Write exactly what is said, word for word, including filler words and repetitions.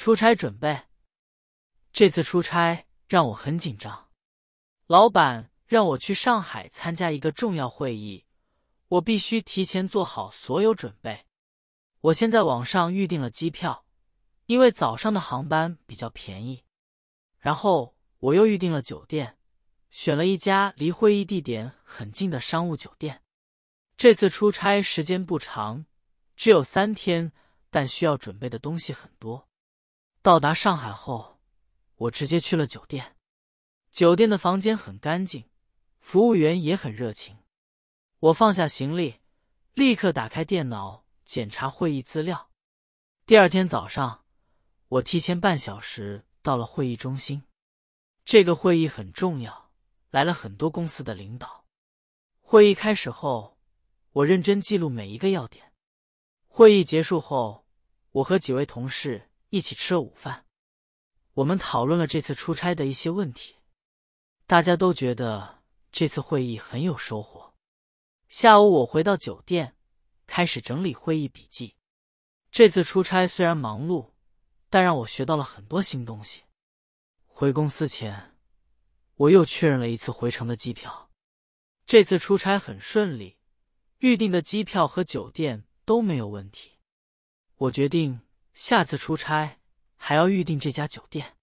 出差准备。这次出差让我很紧张，老板让我去上海参加一个重要会议，我必须提前做好所有准备。我先在网上预订了机票，因为早上的航班比较便宜。然后我又预订了酒店，选了一家离会议地点很近的商务酒店。这次出差时间不长，只有三天，但需要准备的东西很多。到达上海后，我直接去了酒店。酒店的房间很干净，服务员也很热情。我放下行李，立刻打开电脑检查会议资料。第二天早上，我提前半小时到了会议中心。这个会议很重要，来了很多公司的领导。会议开始后，我认真记录每一个要点。会议结束后，我和几位同事一起吃了午饭。我们讨论了这次出差的一些问题，大家都觉得这次会议很有收获。下午我回到酒店，开始整理会议笔记。这次出差虽然忙碌，但让我学到了很多新东西。回公司前，我又确认了一次回程的机票。这次出差很顺利，预订的机票和酒店都没有问题。我决定下次出差还要预订这家酒店。